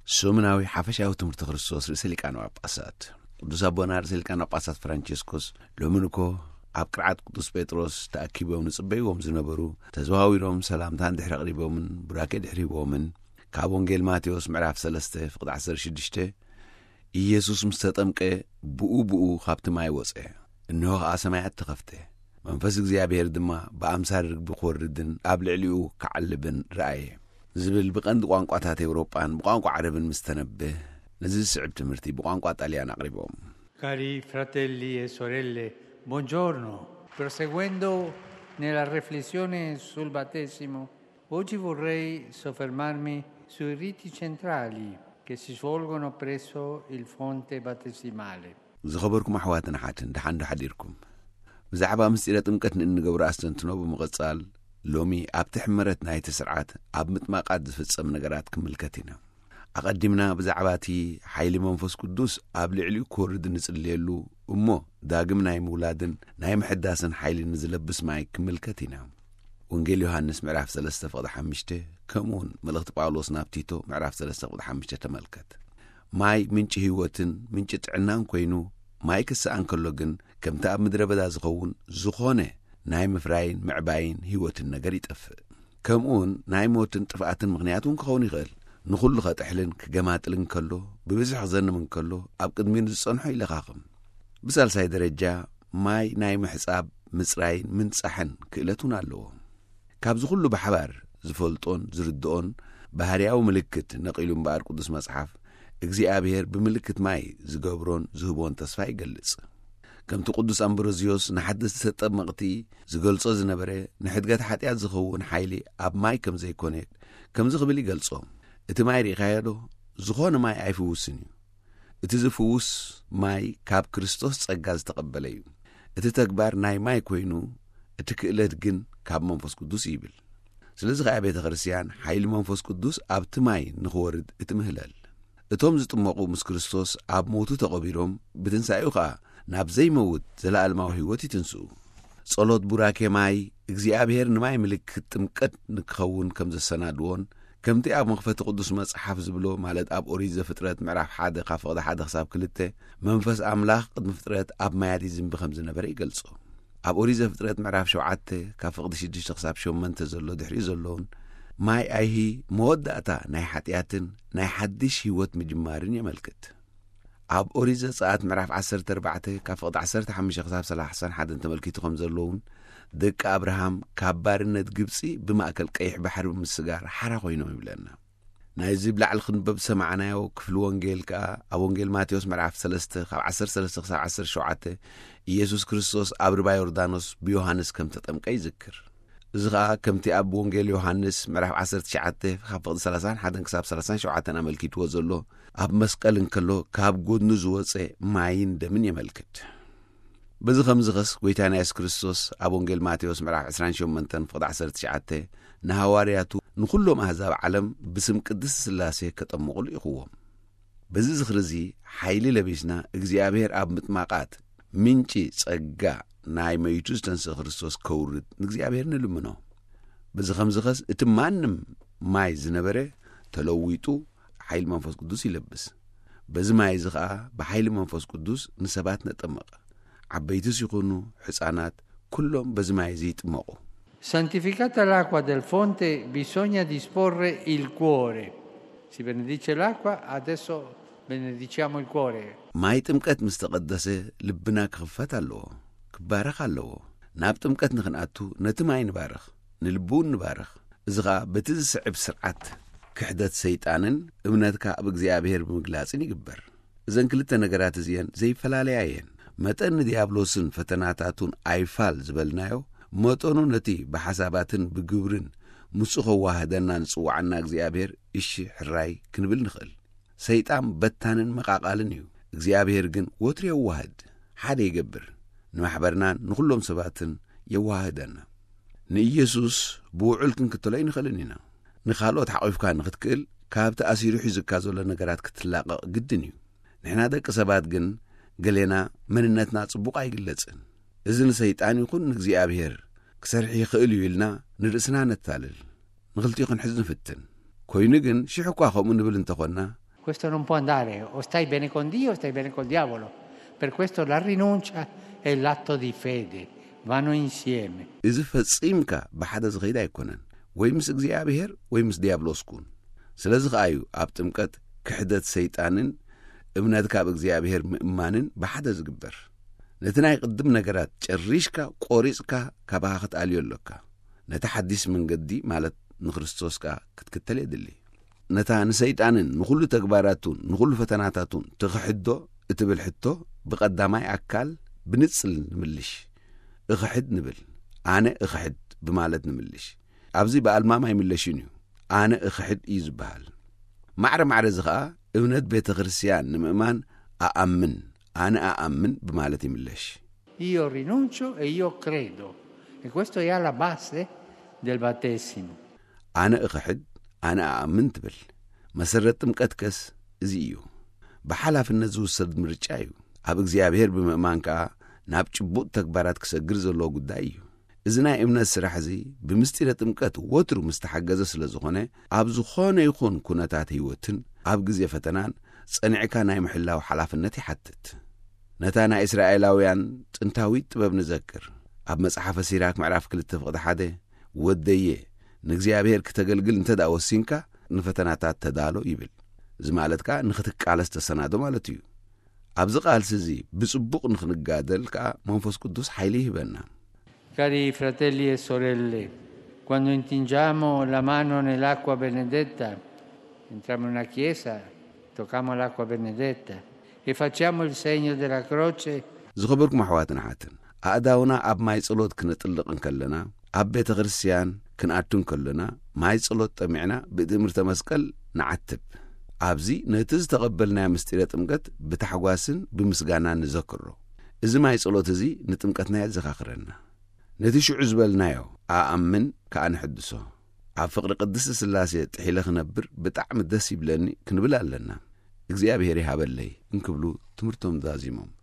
سومناوي حفشاو تمرت ክርስቶስ ርእሰ ሊቃነ ጳጳሳት ቅዱስ አቡነ ርእሰ ሊቃነ ጳጳሳት ፍራንቺስኮስ ሎምንኮ ኣብ ቅርዓት ቅዱስ ጴጥሮስ ተኣኪቦም ንጽበይዎም ዝነበሩ ተዘዋዊሮም ሰላምታን ድሕሪ ኣቕሪቦምን ቡራኬ ድሕሪቦምን ካብ ወንጌል ማቴዎስ ምዕራፍ 3 ፍቅዲ 16 ኢየሱስ ምስ ተጠምቀ ብኡ ካብቲ ማይ ወፀ እነሆ ሰማያት ተኸፍተ መንፈስ እግዚአብሔር ድማ በአምሳል ርግብ ኾርድን ኣብ ልዕሊኡ ከዓልብን ረአየ ዝብል ብቐንድ ቋንቋታት ኤውሮጳን በቋንቋ ዓረብን ምስተነብህ ነዚህ ስዕብ ትምህርቲ በቋንቋ ጣሊያን አቅርቦም Cari fratelli e sorelle, buongiorno. Proseguendo nella riflessione sul battesimo, oggi vorrei soffermarmi sui riti centrali che si svolgono presso il fonte battesimale. ዝኸበርኩም ኣሕዋትን ሓትን ደሓን ሓዲርኩም ብዛዕባ ምስጢረ ጥምቀት ንገብሮ ኣስተንትኖ ብምቕጻል ሎሚ ኣብ ትሕመረት ናይቲ ስርዓት ኣብ ምጥማቃት ዝፍጸም ነገራት ክምልከት ኢና ኣቐዲምና ብዛዕባቲ ሓይሊ መንፈስ ቅዱስ ኣብ ልዕሊኡ ኮርድ ንጽልየሉ እሞ ዳግም ናይ ምውላድን ናይ ምሕዳስን ሓይሊ ንዝለብስ ማይ ክምልከት ኢና ወንጌል ዮሐንስ ምዕራፍ 3 ፍቅዲ 5 ከምኡን መልእኽቲ ጳውሎስ ናብ ቲቶ ምዕራፍ 3 ፍቅዲ 5 ተመልከት ማይ ምንጭ ህይወትን ምንጭ ጥዕናን ኮይኑ ማይ ክስኣን ከሎ ግን ከምቲ ኣብ ምድረ በዳ ዝኸውን ዝኾነ ናይ ምፍራይን ምዕባይን ህይወትን ነገር ይጠፍእ ከምኡን ናይ ሞትን ጥፍኣትን ምኽንያቱን ክኸውን ይኽእል ንኹሉ ኸጥሕልን ክገማጥልን ከሎ ብብዝሕ ዘንምን ከሎ ኣብ ቅድሚን ዝጸንሖ ይለኻኽም ብሳልሳይ ደረጃ ማይ ናይ ምሕጻብ ምጽራይን ምንጻሕን ክእለቱን ኣለዎ ካብዚ ኩሉ ብሓባር ዝፈልጦን ዝርድኦን ባህርያዊ ምልክት ነቒሉ እምበኣር ቅዱስ መጽሓፍ እግዚአብሔር ብምልክት ማይ ዝገብሮን ዝህቦን ተስፋ ይገልጽ ከምቲ ቅዱስ ኣምብሮዚዮስ ንሓድስቲ ተጠመቕቲ ዝገልጾ ዝነበረ ንሕድገት ሓጢኣት ዝኸውን ሓይሊ ኣብ ማይ ከም ዘይኮነ ከም ዝኽብል ይገልጾ እቲ ማይ ሪኻየዶ ዝኾነ ማይ ኣይፍውስን እዩ እቲ ዝፍውስ ማይ ካብ ክርስቶስ ጸጋ ዝተቐበለ እዩ እቲ ተግባር ናይ ማይ ኮይኑ እቲ ክእለት ግን ካብ መንፈስ ቅዱስ ይብል ስለዚ ኸዓ ቤተ ክርስቲያን ሓይሊ መንፈስ ቅዱስ ኣብቲ ማይ ንኽወርድ እትምህለል እቶም ዝጥመቑ ምስ ክርስቶስ ኣብ ሞቱ ተቐቢሮም ብትንሳኤኡ ኸዓ ናብ ዘይመውት ዘለኣለማዊ ህይወት ይትንስኡ ጸሎት ቡራኬ ማይ እግዚአብሔር ንማይ ምልክት ጥምቀት ንክኸውን ከም ዘሰናድዎን ከምቲ ኣብ መኽፈቲ ቅዱስ መጽሓፍ ዝብሎ ማለት ኣብ ኦሪት ዘፍጥረት ምዕራፍ 1 ካብ ፍቕዲ 1 ክሳብ 2 መንፈስ ኣምላኽ ቅድሚ ፍጥረት ኣብ ማያት ይዝንቢ ከም ዝነበረ ይገልጾ ኣብ ኦሪት ዘፍጥረት ምዕራፍ 7 ካብ ፍቕዲ 6 ክሳብ 8 ዘሎ ድሕሪኡ ዘለውን ማይ ኣይሂ መወዳእታ ናይ ሓጢኣትን ናይ ሓድሽ ህይወት ምጅማርን የመልክት ኣብ ኦሪት ዘጸአት ምዕራፍ 14 ካብ ፍቕዲ 15 ክሳብ 31 ተመልኪቱ ከም ዘለውን ደቂ አብርሃም ካብ ባርነት ግብጺ ብማእከል ቀይሕ ባሕሪ ምስጋር ሓራ ኮይኖም ይብለና ናይዚ ብላዕሊ ክንበብ ሰማዕናዮ ክፍሊ ወንጌል ከኣ ኣብ ወንጌል ማቴዎስ ምዕራፍ 3 ካብ 13 ክሳብ 17 ኢየሱስ ክርስቶስ ኣብ ርባ ዮርዳኖስ ብዮሐንስ ከም ተጠምቀ ይዝክር እዚ ኸኣ ከምቲ ኣብ ወንጌል ዮሐንስ ምዕራፍ 19 ካብ ፍቕዲ 31 ክሳብ 37 ኣመልኪትዎ ዘሎ ኣብ መስቀል እንከሎ ካብ ጎድኑ ዝወፀ ማይን ደምን የመልክት በዚ ኸምዝኸስ ጐይታና ኢየሱስ ክርስቶስ ኣብ ወንጌል ማቴዎስ ምዕራፍ 28 ፍቕዲ 19 ንሃዋርያቱ ንኹሎም ኣሕዛብ ዓለም ብስም ቅድስቲ ሥላሴ ከጠምቑሉ ኢኹዎም በዚ ዝኽርዚ ሓይሊ ለቢስና እግዚአብሔር ኣብ ምጥማቃት ምንጪ ጸጋ ናይ መይቱ ዝተንስእ ክርስቶስ ከውርድ ንእግዚአብሔር ንልምኖ በዚ ኸምዝኸስ እቲ ማንም ማይ ዝነበረ ተለዊጡ ሓይሊ መንፈስ ቅዱስ ይለብስ በዚ ማይ እዚ ኸዓ ብሓይሊ መንፈስ ቅዱስ ንሰባት ነጠመቐ ዓበይትስ ይኹኑ ሕፃናት ኩሎም በዚ ማይ እዚ ይጥመቑ Santificata l'acqua del fonte bisogna disporre il cuore. Si benedice l'acqua, adesso benediciamo il cuore. ማይ ጥምቀት ምስ ተቐደሰ ልብና ክኽፈት ኣለዎ ክባረኽ ኣለዎ ናብ ጥምቀት ንኽንኣቱ ነቲ ማይ ንባርኽ ንልቡን ንባርኽ እዚ ኸዓ በቲ ዝስዕብ ስርዓት ክሕደት ሰይጣንን እምነትካ ኣብ እግዚአብሔር ብምግላጽን ይግበር እዘን ክልተ ነገራት እዚአን ዘይፈላለያ እየን መጠን ዲያብሎስን ፈተናታቱን ኣይፋል ዝበልናዮ መጠኑ ነቲ ብሓሳባትን ብግብርን ምሱ ኸዋህደና ንጽዋዕና እግዚአብሔር እሺ ሕራይ ክንብል ንኽእል ሰይጣን በታንን መቃቃልን እዩ እግዚአብሔር ግን ወትር የዋህድ ሓደ ይገብር ንማሕበርናን ንኹሎም ሰባትን የዋህደና ንኢየሱስ ብውዑል ክንክተሎ ይንኽእልን ኢና ንኻልኦት ሓቒፍካ ንኽትክእል ካብቲ ኣሲሩ ሒዝካ ዘሎ ነገራት ክትላቐቕ ግድን እዩ ንሕና ደቂ ሰባት ግን ገሌና መንነትና ጽቡቕ ኣይግለጽን እዚ ንሰይጣን ይኹን ንእግዚአብሔር ክሰርሕ ይኽእል እዩ ኢልና ንርእስና ነታልል ንኽልቲኡ ክንሕዝ ንፍትን ኮይኑ ግን ሽሕ እኳ ከምኡ ንብል እንተኾንና Questo non può andare, o stai bene con Dio o stai bene col diavolo. Per questo la rinuncia e l'atto di fede vanno insieme. إذا فصيمك بحدا زغيد أيكونن ويمس እግዚአብሔር ويمس ديابلوس كون ስለዚህ አዩ ኣብ ጥምቀት ክሕደት ሰይጣንን እምነትካ በእግዚአብሔር ምእማንን በሓደ ዝግበር ነቲ ናይ ቅድም ነገራት ጨሪሽካ ቆሪጽካ ካባኸት አልዮለካ ነቲ ሓዲስ መንገዲ ማለት ንክርስቶስካ ክትከተል የድሊ ነታ ንሰይጣንን ንኹሉ ተግባራቱን ንኹሉ ፈተናታቱን ትኽሕዶ እትብል ሕቶ ብቀዳማይ አካል ብንጽል ንምልሽ እኽሕድ ንብል ኣነ እኽሕድ ብማለት ንምልሽ ኣብዚ በአልማማ ይምለሽን እዩ ኣነ እኽሕድ እዩ ዝበሃል ማዕረ ዝኸኣ እምነት ቤተ ክርስቲያን ንምእማን ኣኣምን ኣነ ኣኣምን ብማለት ይምለሽ Io rinuncio e io credo. E questo è alla base del battesimo. ኣነ እኽሕድ ኣነ ኣኣምን ትብል መሰረት ጥምቀት ከስ እዚ እዩ ብሓላፍነት ዝውሰድ ምርጫ እዩ ኣብ እግዚአብሔር ብምእማን ከዓ ናብ ጭቡጥ ተግባራት ክሰግር ዘሎ ጉዳይ እዩ እዚ ናይ እምነት ስራሕ እዚ ብምስጢረ ጥምቀት ወትሩ ምስተሓገዘ ስለ ዝኾነ ኣብ ዝኾነ ይኹን ኩነታት ህይወትን ኣብ ግዜ ፈተናን ጸኒዕካ ናይ ምሕላው ሓላፍነት ይሓትት ነታ ናይ እስራኤላውያን ጥንታዊ ጥበብ ንዘክር ኣብ መጽሓፈ ሲራክ ምዕራፍ 2:1 ወደየ ንእግዚአብሔር ከተገልግል እንተዳ ወሲንካ ንፈተናታት ተዳሎ ይብል እዚ ማለት ከዓ ንኽትቃለስ ተሰናዶ ማለት እዩ ኣብዚ ቃልሲ እዚ ብጽቡቕ ንኽንጋደል ከዓ መንፈስ ቅዱስ ኃይሊ ይህበና Cari fratelli e sorelle, quando intingiamo la mano nell'acqua benedetta, entriamo in una chiesa, tocchiamo l'acqua benedetta e facciamo il segno della croce. ዝኸበርኩም ኣሕዋትና ሓትን ኣእዳውና ኣብ ማይ ጸሎት ክንጥልቕን ከለና ኣብ ቤተ ክርስቲያን ክንኣቱን ከለና ማይ ጸሎት ጠሚዕና ብትእምርተ መስቀል ንዓትብ ኣብዚ ነቲ ዝተቐበልናዮ ምስጢረ ጥምቀት ብታሕጓስን ብምስጋናን ንዘክሮ እዚ ማይ ጸሎት እዚ ንጥምቀትና የዘኻኽረና ነቲ ሽዑ ዝበልናዮ ኣኣምን ከዓ ንሕድሶ ኣብ ፍቕሪ ቅድስቲ ስላሴ ጥሒለ ክነብር ብጣዕሚ ደስ ይብለኒ ክንብል ኣለና እግዚኣብሔር ይሃበለይ እንክብሉ ትምህርቶም ዛዚሞም